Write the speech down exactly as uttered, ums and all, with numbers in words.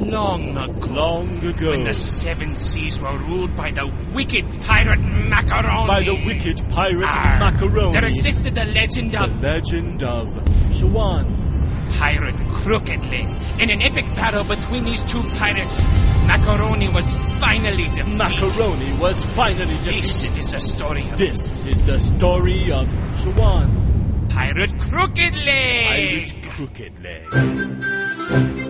long ago. Long ago. When the seven seas were ruled by the wicked pirate Macaroni. By the wicked pirate Arr, Macaroni. There existed the legend The of legend of Shawan. Pirate Crooked Leg. In an epic battle between these two pirates, Macaroni was finally defeated. Macaroni was finally defeated. This is the story of This is the story of Shawan. Pirate Crooked Leg. Pirate Crooked Leg.